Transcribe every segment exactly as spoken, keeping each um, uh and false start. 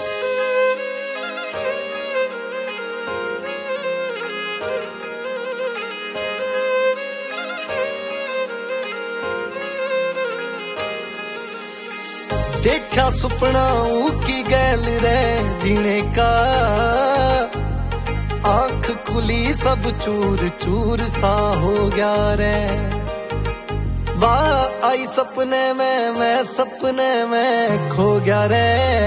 देखा सुपना की गैल रे जीने का, आंख खुली सब चूर चूर सा हो गया रे। वाह आई सपने में मैं सपने में खो गया रे।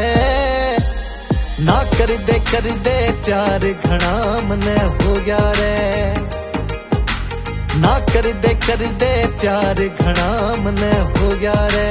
ना कर दे कर दे प्यार घना मने हो गया रे। ना कर दे कर दे प्यार घना मने हो गया रे।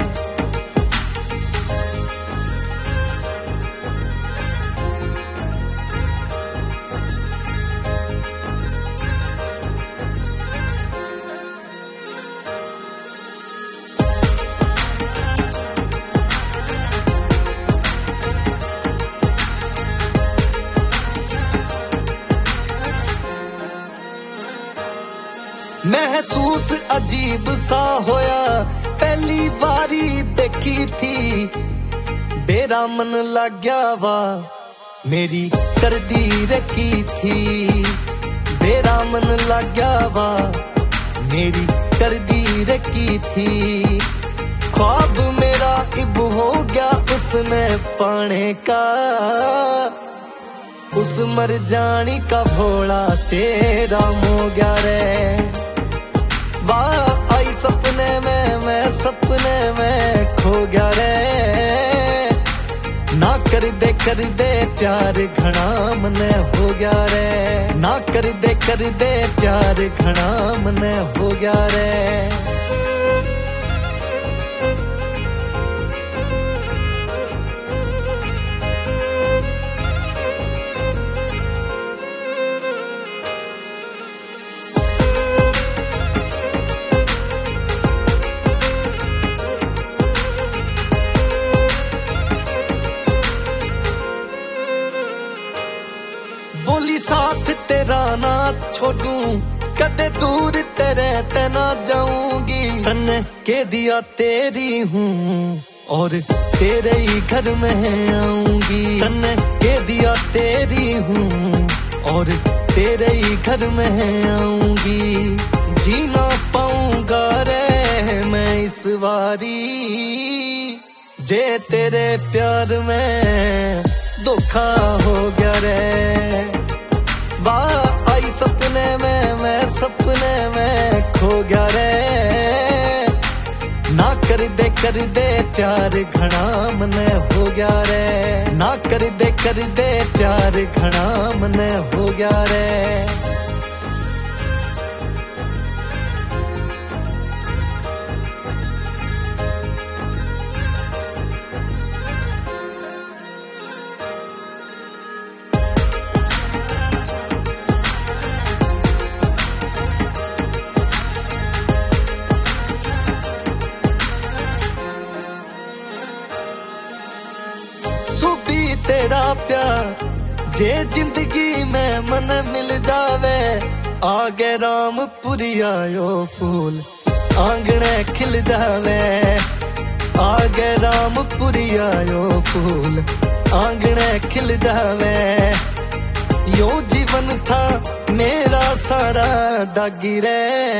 महसूस अजीब सा होया पहली बारी देखी थी। बेरा मन लग गया वा मेरी तरदीर की थी। बेरा मन लग गया वा मेरी तरदीर की थी। ख्वाब मेरा इब हो गया उसने पाने का। उस मर जानी का भोला चेहरा हो गया रे। वाह आई सपने में मैं सपने में खो गया रे। ना कर दे कर दे प्यार घना मने हो गया रे। ना कर दे कर दे प्यार घना मने हो गया रे। बोली साथ तेरा ना छोड़ूं कदे दूर तेरे ते ना जाऊंगी। तन्ने के दिया तेरी हूँ और तेरे ही घर में आऊंगी। तन्ने के दिया तेरी हूँ और तेरे ही घर में आऊंगी। जीना पाऊंगा रे मैं इस बारी जे तेरे प्यार में धोखा हो गया रे। वाह आई सपने में मैं सपने में खो गया रे। ना कर दे कर दे प्यार घना मने हो गया रे। ना कर दे कर दे प्यार घना मने हो गया रे। सुबी तेरा प्यार जे जिंदगी में मन मिल जावे। आगे रामपुरी आयो फूल आंगने खिल जावे। आगे रामपुरी आयो फूल आंगने खिल जावे। यो जीवन था मेरा सारा दागी रे।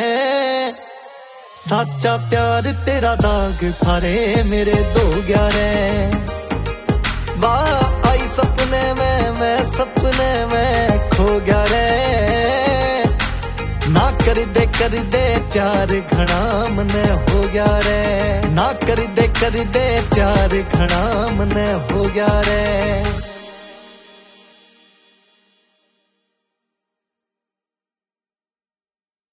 सच्चा प्यार तेरा दाग सारे मेरे धो गया रे। वाह आई सपने में मैं सपने में खो गया रे। ना कर दे कर दे प्यार घना मने हो गया रे। ना कर दे कर दे प्यार घना मने हो गया रे।